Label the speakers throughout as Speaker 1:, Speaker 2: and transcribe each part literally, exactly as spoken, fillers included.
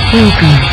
Speaker 1: Welcome.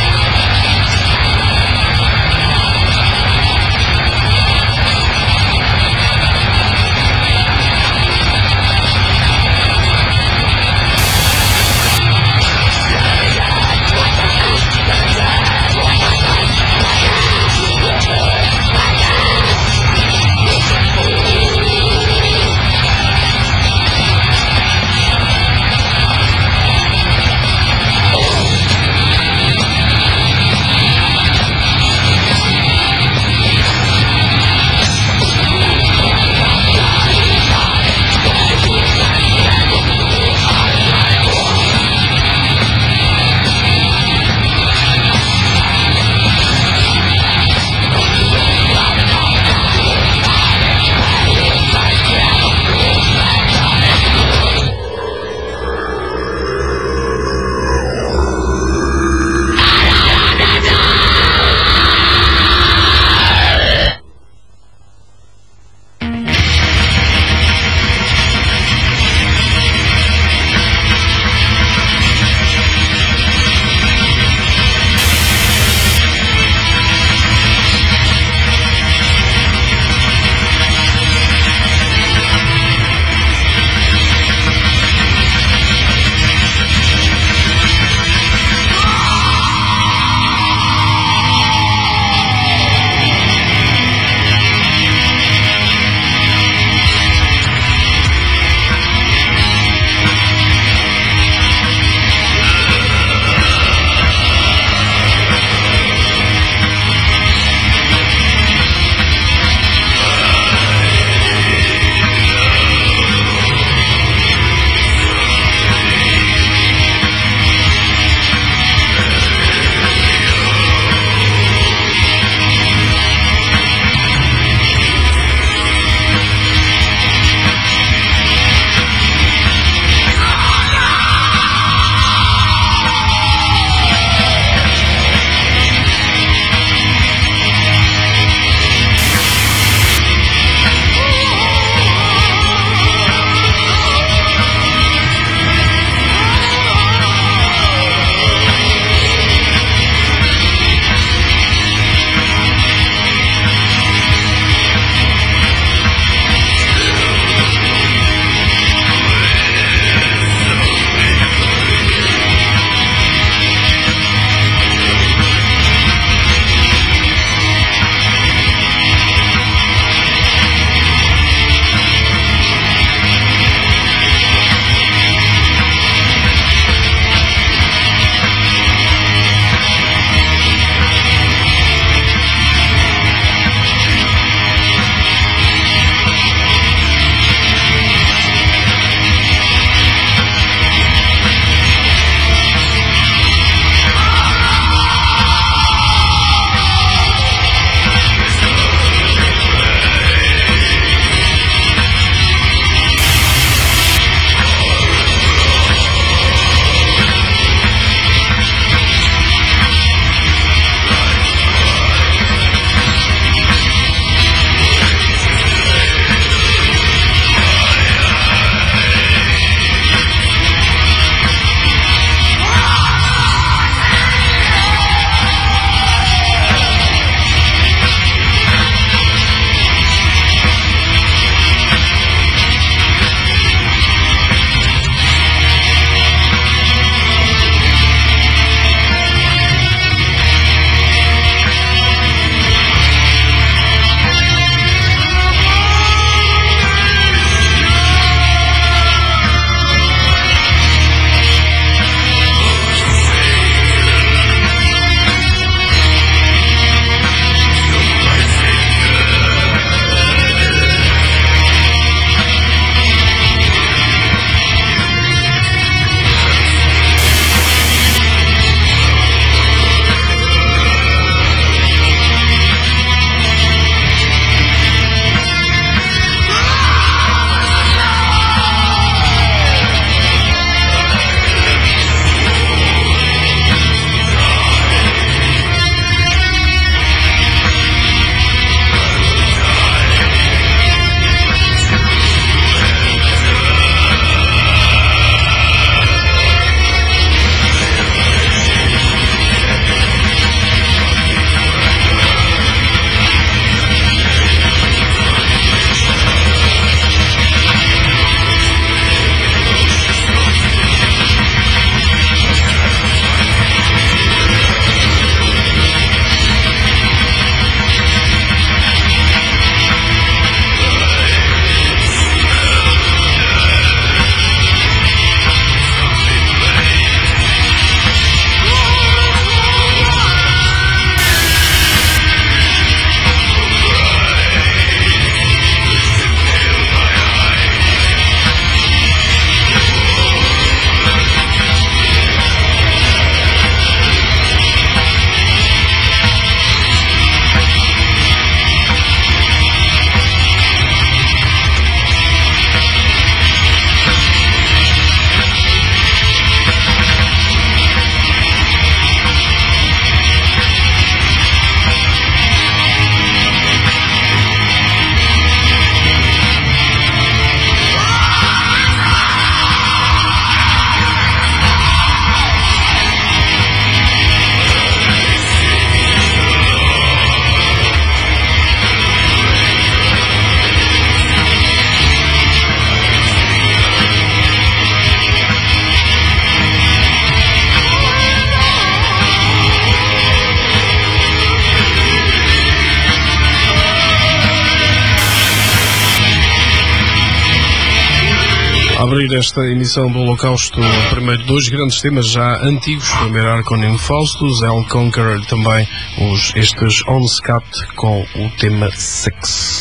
Speaker 1: abrir esta emissão do Holocausto, primeiro dois grandes temas já antigos, primeiro Arconin Faustus, El Conqueror, também os, estes Onscat com o tema Sex.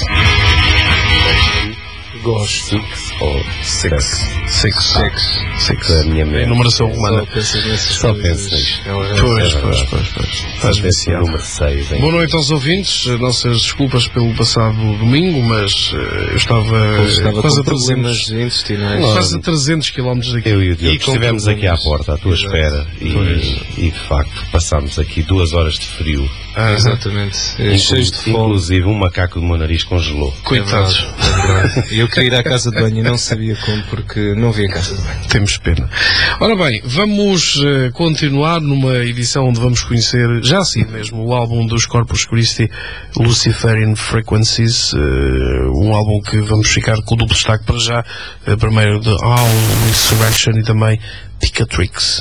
Speaker 2: Gosto.
Speaker 3: Six ou
Speaker 1: Six. Six.
Speaker 3: Six.
Speaker 1: Six.
Speaker 3: A minha mente.
Speaker 1: Numeração romana.
Speaker 2: Só pensas nessas
Speaker 3: Só
Speaker 2: coisas.
Speaker 3: penso nisso.
Speaker 2: É um
Speaker 1: Pois,
Speaker 3: é
Speaker 1: pois,
Speaker 3: verdade.
Speaker 1: pois, pois. Estás
Speaker 3: Às vezes o
Speaker 1: viciado.
Speaker 3: número seis, hein?
Speaker 1: Boa noite aos ouvintes. Nossas desculpas pelo passado domingo, mas eh, eu estava,
Speaker 2: Eu estava
Speaker 1: quase,
Speaker 2: com
Speaker 1: a
Speaker 2: problemas
Speaker 1: trezentos,
Speaker 2: intestinais.
Speaker 1: quase a trezentos quilómetros daqui.
Speaker 3: Eu e o Diogo
Speaker 2: E com
Speaker 3: estivemos aqui à
Speaker 2: problemas.
Speaker 3: porta, à tua
Speaker 2: Exato.
Speaker 3: espera, e,
Speaker 1: Pois.
Speaker 3: e de facto passámos aqui duas horas de frio.
Speaker 1: Ah,
Speaker 2: Exatamente. É,
Speaker 3: Inclu-
Speaker 2: cheios de fome.
Speaker 3: Inclusive um macaco do meu nariz congelou.
Speaker 1: Coitados.
Speaker 2: É verdade, é verdade. E eu queria ir à casa de banho e não sabia como, porque não vi a casa de banho.
Speaker 1: Temos pena. Ora bem, vamos eh, continuar numa edição onde vamos conhecer, já assim mesmo, o álbum dos Corpus Christi, Luciferian Frequencies, eh, um álbum que vamos ficar com o duplo destaque para já, eh, primeiro de All Insurrection e também Picatrix.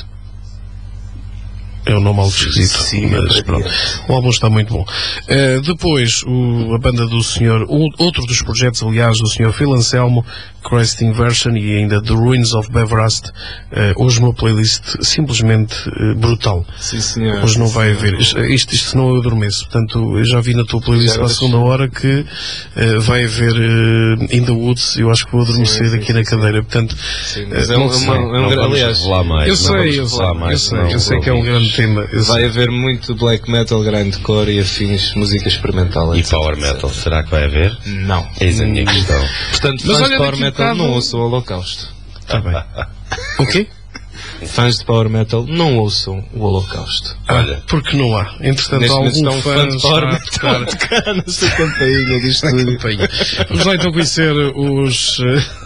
Speaker 1: É um nome algo esquisito,
Speaker 2: Sim,
Speaker 1: mas
Speaker 2: é
Speaker 1: pronto. O álbum está muito bom. Uh, depois, o, a banda do senhor, o, outro dos projetos, aliás, do senhor Phil Anselmo, Christ Inversion e ainda The Ruins of Beverast. Uh, hoje uma playlist simplesmente uh, brutal.
Speaker 2: Sim, senhor.
Speaker 1: Hoje não vai haver. Isto, isto, isto senão eu adormeço. Portanto, eu já vi na tua playlist
Speaker 2: Já
Speaker 1: para a
Speaker 2: ves.
Speaker 1: segunda hora que uh, vai haver uh, In the Woods. Eu acho que vou adormecer
Speaker 2: Sim, sim,
Speaker 1: aqui
Speaker 2: sim,
Speaker 1: na
Speaker 2: sim.
Speaker 1: cadeira. Portanto,
Speaker 2: Sim, mas
Speaker 1: uh,
Speaker 2: é um,
Speaker 1: não
Speaker 2: é
Speaker 1: sei.
Speaker 2: uma, é um,
Speaker 3: Não vamos
Speaker 2: aliás,
Speaker 3: revelar mais.
Speaker 1: Eu
Speaker 3: não
Speaker 1: sei,
Speaker 3: vamos
Speaker 1: eu
Speaker 3: revelar
Speaker 1: sei,
Speaker 3: mais,
Speaker 1: eu sei,
Speaker 3: senão
Speaker 1: eu sei que é um
Speaker 3: ouvimos.
Speaker 1: grande tema. Eu
Speaker 2: vai
Speaker 1: sei.
Speaker 2: haver muito black metal, grindcore e afins, música experimental.
Speaker 3: E
Speaker 2: etcétera,
Speaker 3: power metal,
Speaker 2: etcétera.
Speaker 3: será que vai haver?
Speaker 2: Não.
Speaker 3: Eis a minha questão.
Speaker 2: Portanto,
Speaker 1: Mas
Speaker 2: fãs
Speaker 1: olha,
Speaker 2: de power
Speaker 1: daqui a
Speaker 2: metal
Speaker 1: bocado-
Speaker 2: não ouçam o Holocausto.
Speaker 1: Tá bem. O quê?
Speaker 2: Fãs de power metal não ouçam o Holocausto.
Speaker 3: Olha,
Speaker 1: Porque não há. Entretanto,
Speaker 2: Neste momento está
Speaker 1: algum
Speaker 2: um
Speaker 1: fã
Speaker 2: fã de power
Speaker 1: está a
Speaker 2: metal a
Speaker 1: tocar
Speaker 2: tocar nesta campainha do
Speaker 1: na
Speaker 2: estúdio.
Speaker 1: campanha. Vamos lá então conhecer os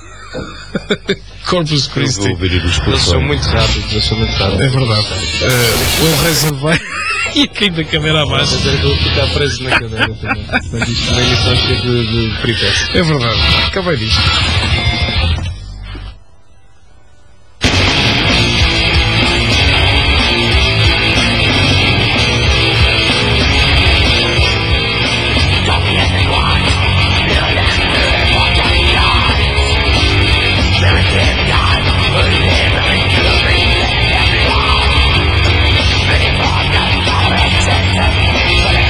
Speaker 1: eh, Corpus
Speaker 3: eu
Speaker 1: Christi.
Speaker 3: vou ouvir os
Speaker 2: Eles são
Speaker 3: portões.
Speaker 2: muito rápidos, eles são muito rápidos.
Speaker 1: É verdade. Uh, o Reza vai e cai da câmera
Speaker 2: Mas
Speaker 1: abaixo.
Speaker 2: eu vou ficar preso na cadeira também. Mas isto também está cheio de, de peripécias.
Speaker 1: É verdade. Acabei disto.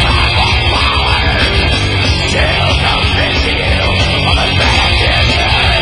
Speaker 4: Till the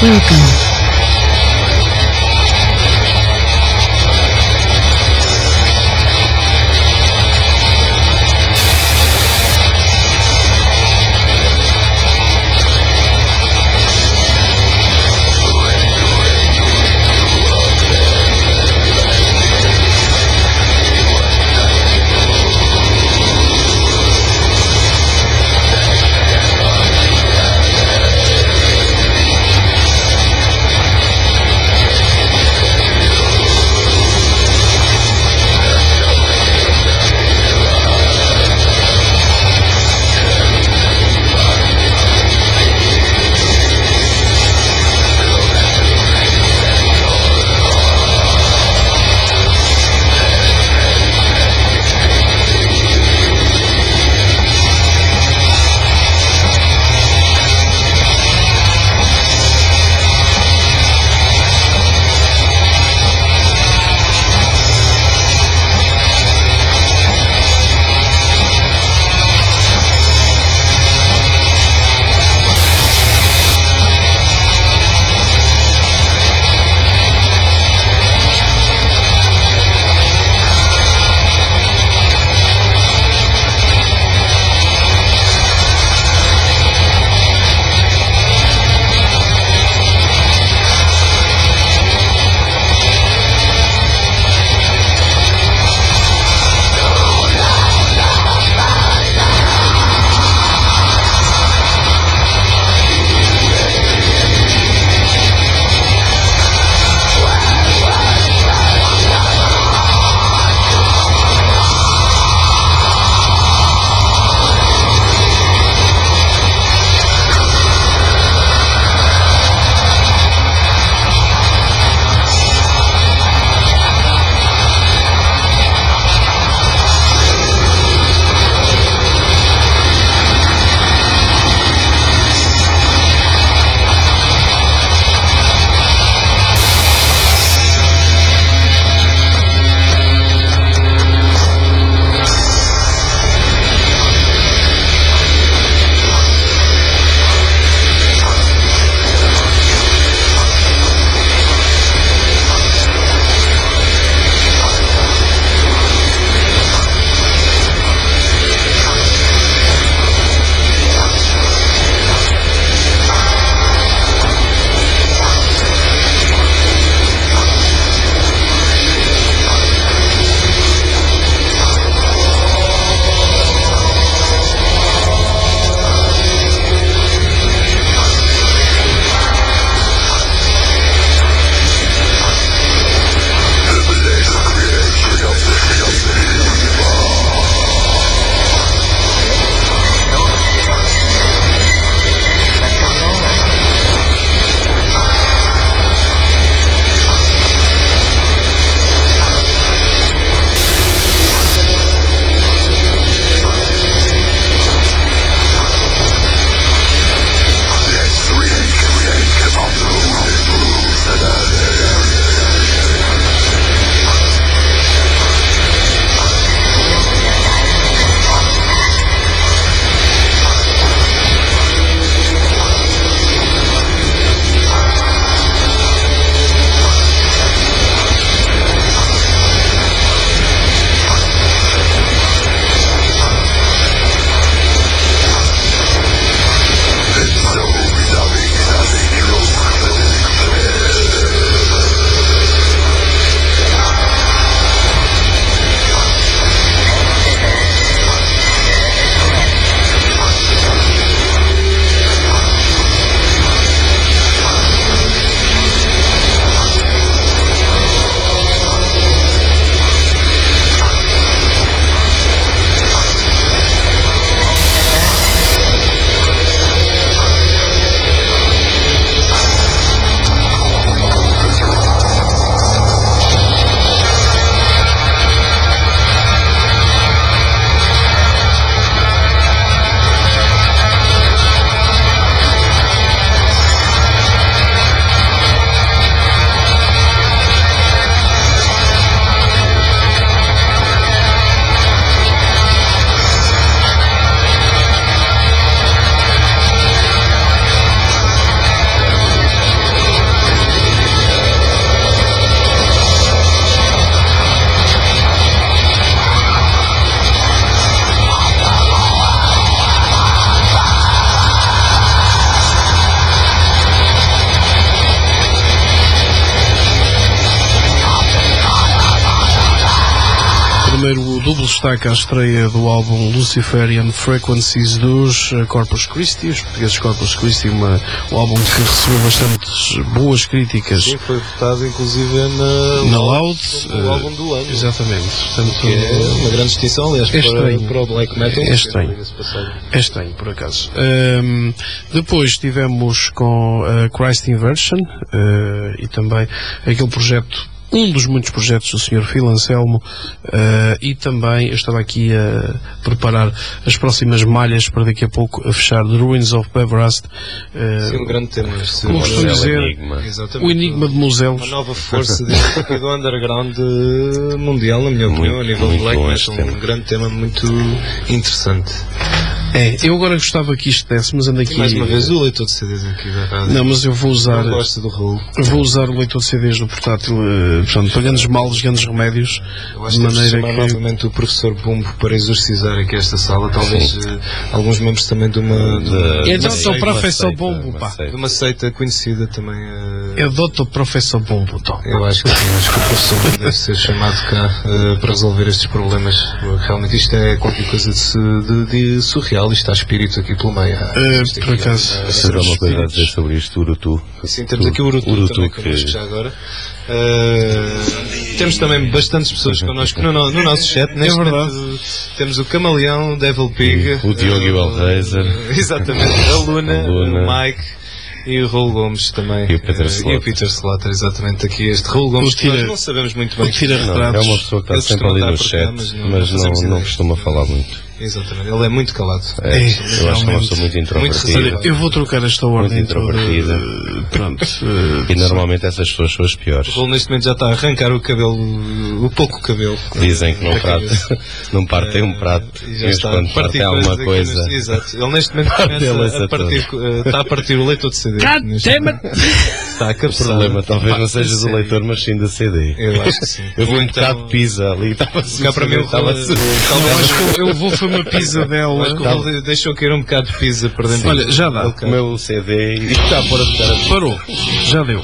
Speaker 4: Welcome.
Speaker 1: primeiro duplo destaque à estreia do álbum Luciferian Frequencies dos uh, Corpus Christi, os portugueses Corpus Christi, uma, um álbum que recebeu bastantes boas críticas.
Speaker 2: Sim, foi votado inclusive na,
Speaker 1: na Loud,
Speaker 2: no
Speaker 1: uh,
Speaker 2: álbum do ano.
Speaker 1: Exatamente. Portanto,
Speaker 2: que é uma grande distinção, aliás,
Speaker 1: é
Speaker 2: para, para o black metal.
Speaker 1: É estranho. É estranho, por acaso. Um, depois tivemos com a Christ Inversion uh, e também aquele projeto, um dos muitos projetos do senhor Phil Anselmo, uh, e também eu estava aqui a preparar as próximas malhas para daqui a pouco a fechar The Ruins of Beverast. Uh,
Speaker 2: Sim, um grande tema.
Speaker 1: Como costumo dizer,
Speaker 3: enigma.
Speaker 1: o enigma de Muselos.
Speaker 2: Uma nova força dentro do underground mundial, na minha opinião, a nível de black metal, um grande tema muito interessante.
Speaker 1: É, eu agora gostava que isto desse, mas ando aqui...
Speaker 2: E mais uma vez o leitor de C Ds aqui da rádio.
Speaker 1: Não, mas eu vou usar...
Speaker 2: Não gosto do Raul.
Speaker 1: Vou usar o leitor de C Ds do portátil, uh, portanto, para grandes males, grandes remédios.
Speaker 2: Eu acho
Speaker 1: de
Speaker 2: que temos de
Speaker 1: maneira
Speaker 2: chamar
Speaker 1: que...
Speaker 2: novamente o professor Bumbo para exorcizar aqui esta sala, talvez uh, alguns membros também de uma... De,
Speaker 1: É
Speaker 2: de uma
Speaker 1: doutor
Speaker 2: seita-
Speaker 1: Professor
Speaker 3: seita,
Speaker 1: Bombo,
Speaker 3: uma
Speaker 1: pá.
Speaker 3: seita.
Speaker 2: de uma seita conhecida também. Uh,
Speaker 1: É doutor Professor Bombo, então.
Speaker 2: Eu acho que sim, acho que o professor Bumbo deve ser chamado cá uh, para resolver estes problemas. Realmente isto é qualquer coisa de, de, de surreal, isto há espírito aqui pelo meio.
Speaker 1: Uh,
Speaker 2: Isto
Speaker 1: por
Speaker 2: aqui,
Speaker 1: acaso,
Speaker 2: uh,
Speaker 3: Se há uma coisa a dizer sobre isto, Urutu.
Speaker 2: Sim, temos aqui o Urutu,
Speaker 3: Urutu
Speaker 2: também
Speaker 3: que-
Speaker 2: connosco já agora. Uh, temos também bastantes pessoas connosco no, no, no nosso chat. Neste
Speaker 1: É verdade.
Speaker 2: momento, temos o Camaleão, Devil Pig,
Speaker 3: O Diogo e o
Speaker 2: uh,
Speaker 3: Hellraiser.
Speaker 2: exatamente, a Luna,
Speaker 3: A Luna.
Speaker 2: o Mike e o Raul Gomes também.
Speaker 3: E o Peter
Speaker 2: uh,
Speaker 3: Slater.
Speaker 2: E o Peter Slater, exatamente aqui. Este Raul Gomes,
Speaker 1: O tira-
Speaker 2: que nós não sabemos muito bem.
Speaker 1: o tira-
Speaker 3: Não,
Speaker 1: Retratos.
Speaker 3: é uma pessoa que
Speaker 2: Ele
Speaker 3: está sempre ali
Speaker 2: costuma
Speaker 3: no
Speaker 2: estar por
Speaker 3: chat,
Speaker 2: cá, mas não-
Speaker 3: mas
Speaker 2: não fazemos
Speaker 3: não, não
Speaker 2: ideia.
Speaker 3: costuma falar muito.
Speaker 2: Exatamente, ele é muito calado.
Speaker 3: É,
Speaker 1: É,
Speaker 3: eu acho que é uma
Speaker 1: realmente.
Speaker 3: pessoa muito introvertida.
Speaker 2: Muito
Speaker 1: Eu vou trocar esta ordem
Speaker 3: Muito
Speaker 1: toda.
Speaker 3: introvertida.
Speaker 1: uh, Pronto. uh,
Speaker 3: E normalmente essas pessoas são as
Speaker 2: O
Speaker 3: piores.
Speaker 2: Raul neste momento já está a arrancar o cabelo, o pouco cabelo.
Speaker 3: Dizem que não,
Speaker 2: da
Speaker 3: prato,
Speaker 2: cabeça.
Speaker 3: não partem um prato,
Speaker 2: E já
Speaker 3: mas
Speaker 2: está
Speaker 3: quando
Speaker 2: a partir
Speaker 3: partem alguma
Speaker 2: aqui
Speaker 3: coisa.
Speaker 2: neste- Exato. Ele neste momento
Speaker 3: Parte a
Speaker 2: começa
Speaker 3: beleza
Speaker 2: a partir, eh, está a partir o leitor de C D. neste momento. Está a
Speaker 3: O
Speaker 2: cabeçar.
Speaker 3: problema talvez
Speaker 2: Pá,
Speaker 3: não seja do
Speaker 2: sério.
Speaker 3: leitor, mas sim da C D.
Speaker 2: Eu acho que sim.
Speaker 3: Eu vi um
Speaker 2: Então,
Speaker 3: bocado de pizza ali, estava
Speaker 2: cá para mim o
Speaker 3: estava
Speaker 2: Raul-
Speaker 3: a
Speaker 2: o
Speaker 1: Não,
Speaker 2: Raul-
Speaker 1: acho que eu, eu vou foi uma pizza
Speaker 2: acho que
Speaker 1: dela.
Speaker 2: o Raul deixou cair um bocado de pizza para dentro.
Speaker 1: Olha, já dá.
Speaker 2: Ok.
Speaker 3: o meu C D e está a pôr a tocar a
Speaker 1: Parou. Já deu.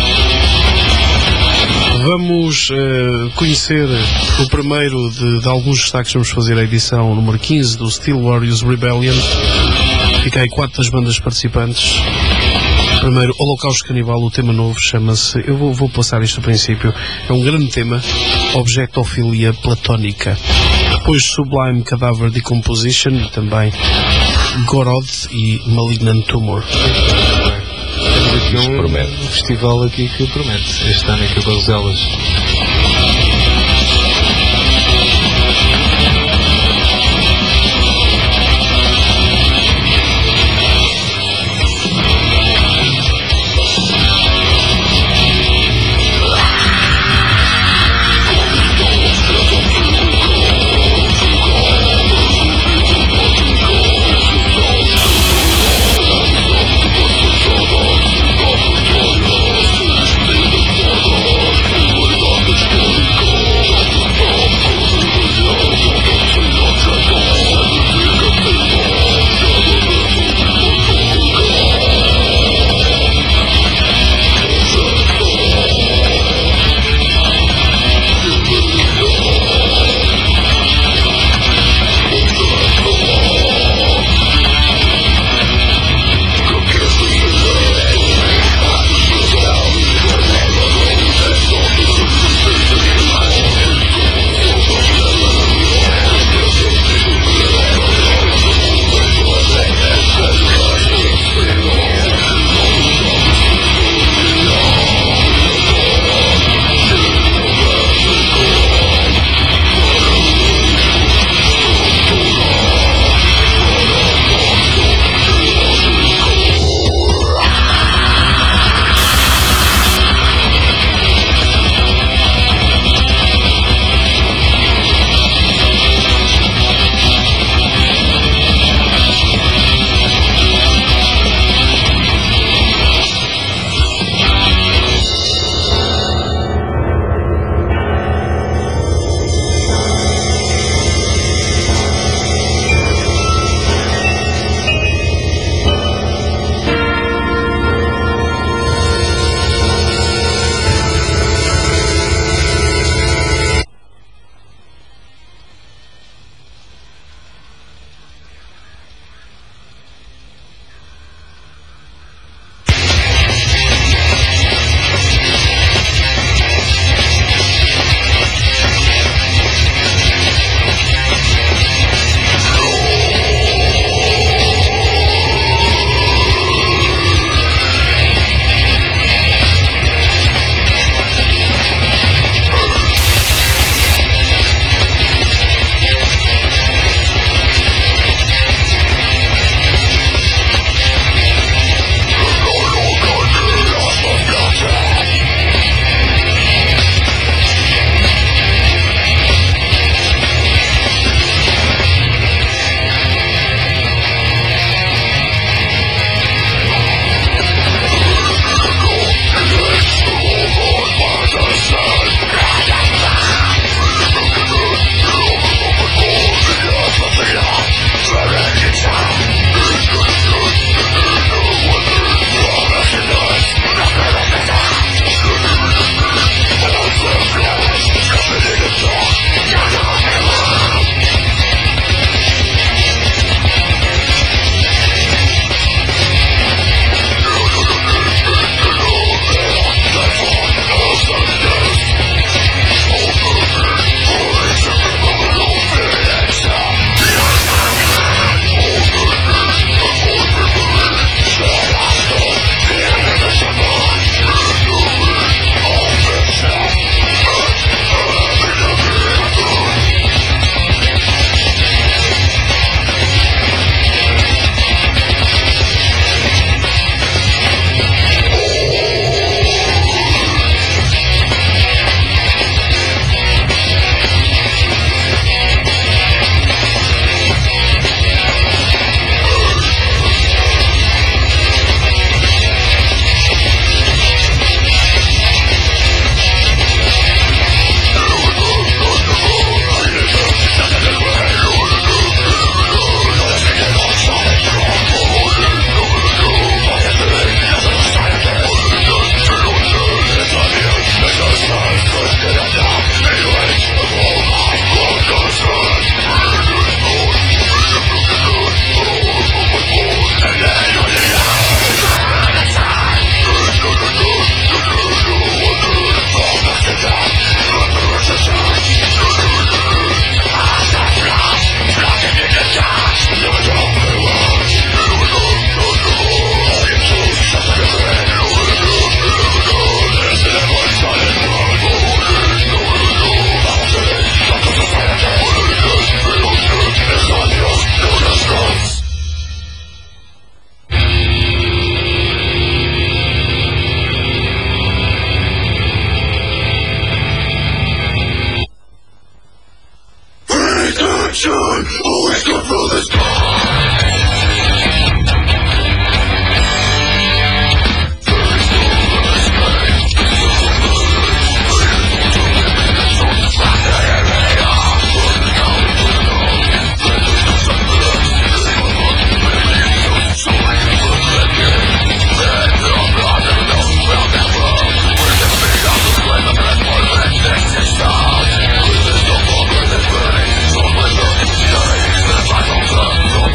Speaker 1: Vamos uh, conhecer o primeiro de, de alguns destaques. Vamos fazer a edição número quinze do Steel Warriors Rebellion. Fica aí quatro das bandas participantes. Primeiro, Holocausto Canibal, o tema novo chama-se, eu vou, vou passar isto a princípio, é um grande tema, Objectofilia Platónica. Depois Sublime Cadaver Decomposition e também Gorod e Malignant Tumor.
Speaker 2: Temos aqui
Speaker 3: Isto
Speaker 2: um,
Speaker 3: promete.
Speaker 2: um festival aqui que promete. Este ano aqui em Barroselas.
Speaker 4: Garbage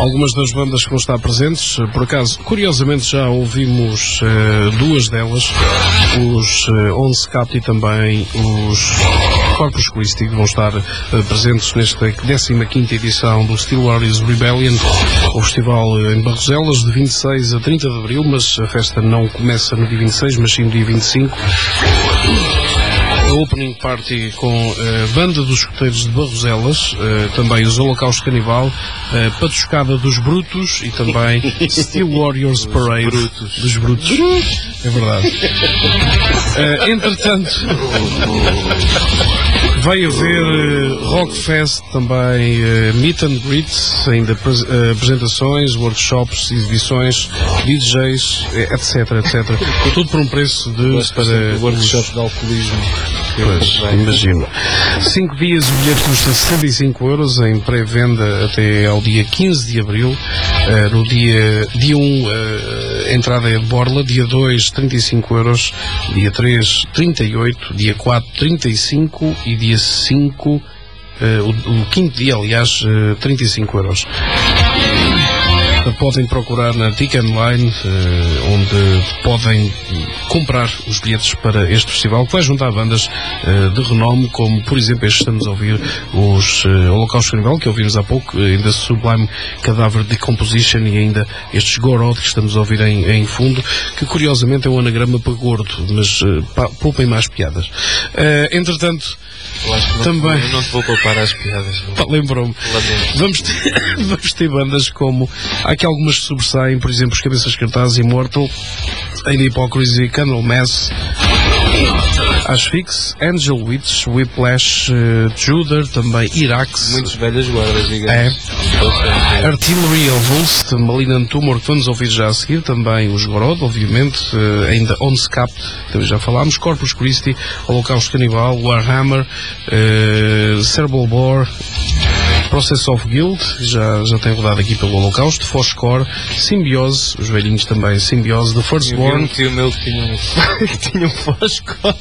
Speaker 1: algumas das bandas que vão estar presentes. Por acaso, curiosamente, já ouvimos uh, duas delas, os uh, Onze Capti e também os Corpus Christi, que vão estar uh, presentes nesta décima quinta edição do Steel Warriors Rebellion, o festival uh, em Barroselas, de vinte e seis a trinta de abril, mas a festa não começa no dia vinte e seis, mas sim no dia vinte e cinco. A opening party com a uh, Banda dos Escoteiros de Barroselas, uh, também os Holocausto Canibal, uh, Patuscada dos Brutos e também Steel Warriors Parade
Speaker 2: Brutos.
Speaker 1: dos Brutos. É verdade. Uh, entretanto, vai haver uh, Rockfest, também uh, Meet and Greets, ainda uh, apresentações, workshops, exibições, D Js, etc, etcétera. Tudo por um preço de... para
Speaker 2: o workshop os... de alcoolismo.
Speaker 1: Pois, imagino. Cinco dias o bilhete custa sessenta e cinco euros em pré-venda até ao dia quinze de abril. Uh, no dia, dia um, uh, a entrada é de borla. Dia dois, trinta e cinco euros. Dia três, trinta e oito. Dia quatro, trinta e cinco. E dia cinco, uh, o, o quinto dia, aliás, uh, trinta e cinco euros. Podem procurar na Ticket Online, uh, onde podem comprar os bilhetes para este festival, que vai juntar bandas uh, de renome, como por exemplo este estamos a ouvir, os uh, Holocausto Canibal, que ouvimos há pouco, uh, ainda Sublime Cadaver Decomposition, e ainda estes Gorod que estamos a ouvir em, em fundo, que curiosamente é um anagrama para gordo, mas uh, pa, poupem mais piadas. Uh, entretanto,
Speaker 2: eu acho que não,
Speaker 1: também...
Speaker 2: eu não te vou poupar as piadas.
Speaker 1: Lembrou-me. Vamos ter, vamos ter bandas como... Há aqui algumas que sobressaem, por exemplo, os Cabeças Cartazes, Immortal, Ainda Hypocrisy, Candle Mass, Asphyx, Angel Witch, Whiplash, uh, Judah, também Irax.
Speaker 2: Muitas velhas guardas, digamos.
Speaker 1: É. Artillery Avulst, Malignant Tumor, que vamos ouvir já a seguir, também os Gorod, obviamente, uh, ainda Onze Capti, também já falámos, Corpus Christi, Holocausto Canibal, Warhammer, uh, Cerebral Bore, Process of Guild, já, já tem rodado aqui pelo Holocausto, Foscore, Symbiose, os velhinhos também, Symbiose, The Firstborn.
Speaker 2: Um tio meu que tinha um, que tinha um Foscore.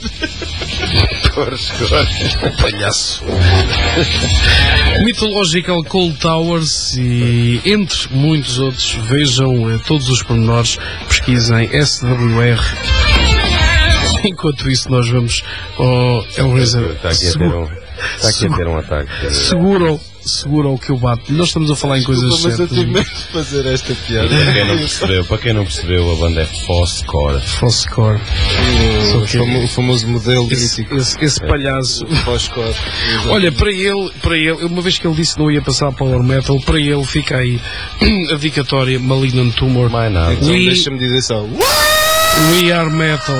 Speaker 1: Foscore. Palhaço. Mythological Cold Towers e, entre muitos outros, vejam eh, todos os pormenores, pesquisem S W R. Enquanto isso, nós vamos ao Hellraiser.
Speaker 3: Está aqui a ter um, está aqui a ter um ataque.
Speaker 1: Seguro, seguro o que eu bato. Nós estamos a falar em coisas
Speaker 2: Desculpa,
Speaker 1: certas.
Speaker 2: Mas eu tive medo de fazer esta piada.
Speaker 3: Para quem não percebeu, para quem não percebeu, a banda é Foscore.
Speaker 1: Foscore.
Speaker 2: O, famo, o famoso modelo
Speaker 1: esse, esse, esse palhaço.
Speaker 2: Foscore.
Speaker 1: Olha, para ele, para ele, uma vez que ele disse que não ia passar Power Metal, para ele fica aí a dedicatória Malignant Tumor.
Speaker 3: Mais nada.
Speaker 2: Então
Speaker 1: We,
Speaker 2: deixa-me dizer só.
Speaker 1: We are metal.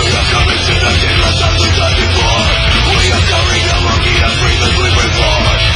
Speaker 4: We are coming to the before. We are coming among the and bring the sleeping for.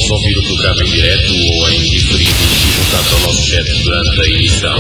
Speaker 3: podes ouvir o programa em direto ou em diferido e juntar-te ao nosso chat durante a emissão.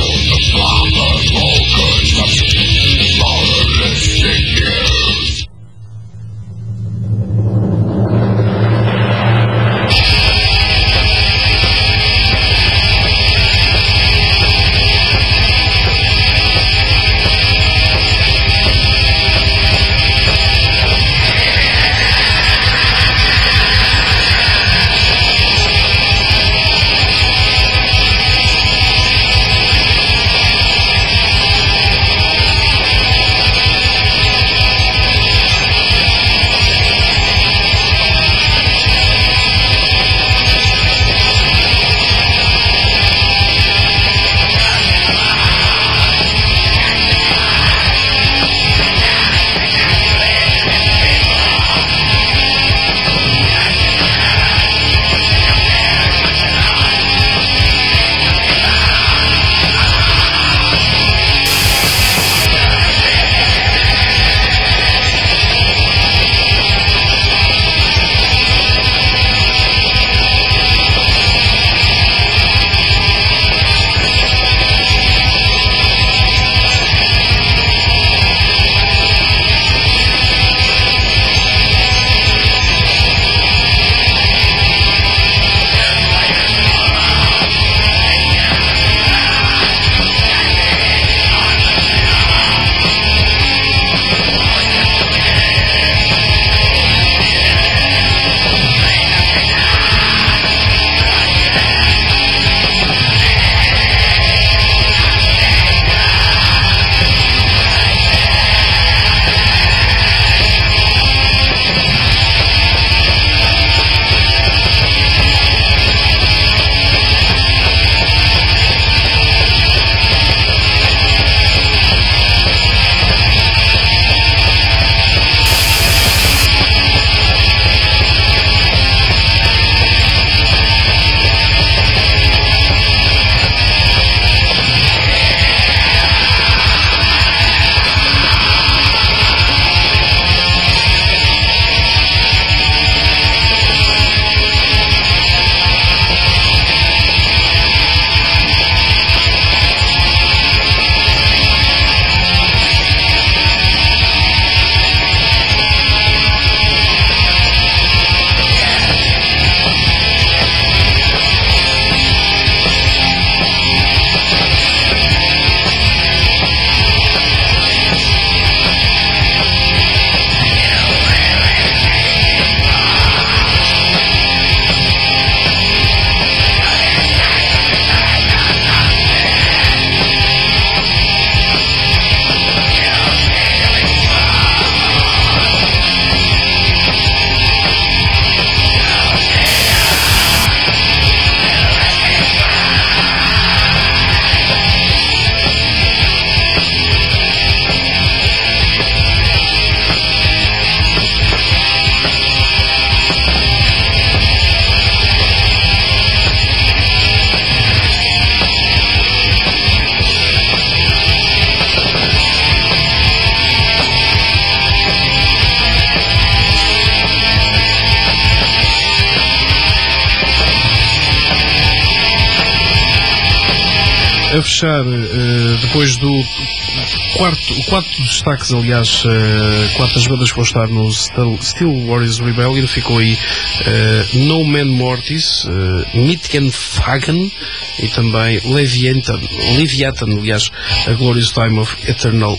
Speaker 1: A fechar, uh, depois do quarto, o quarto destaques, aliás, uh, quatro bandas que vão estar no Steel Warriors Rebellion, ficou aí uh, No Man Mortis, uh, Mitgenfagen e também Leviathan, Leviathan, aliás, A Glorious Time of Eternal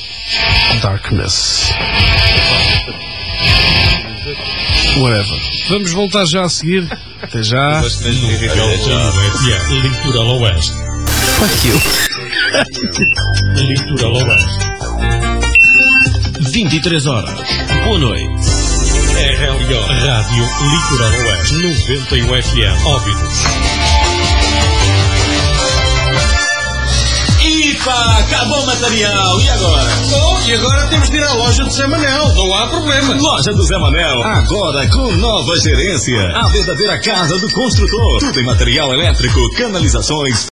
Speaker 1: Darkness. Whatever. Vamos voltar já a seguir. Até já.
Speaker 4: Litoral Oeste.
Speaker 1: Fuck you.
Speaker 4: Litoral Oeste.
Speaker 5: vinte e três horas. Boa noite.
Speaker 4: R L O Rádio Litoral Oeste. noventa e um F M. Óbidos.
Speaker 5: Ipa, acabou o material. E agora?
Speaker 6: Bom, e agora temos de ir à loja do Zé Manel. Não há problema.
Speaker 5: Loja do Zé Manel. Agora com nova gerência. A verdadeira casa do construtor. Tudo em material elétrico, canalizações,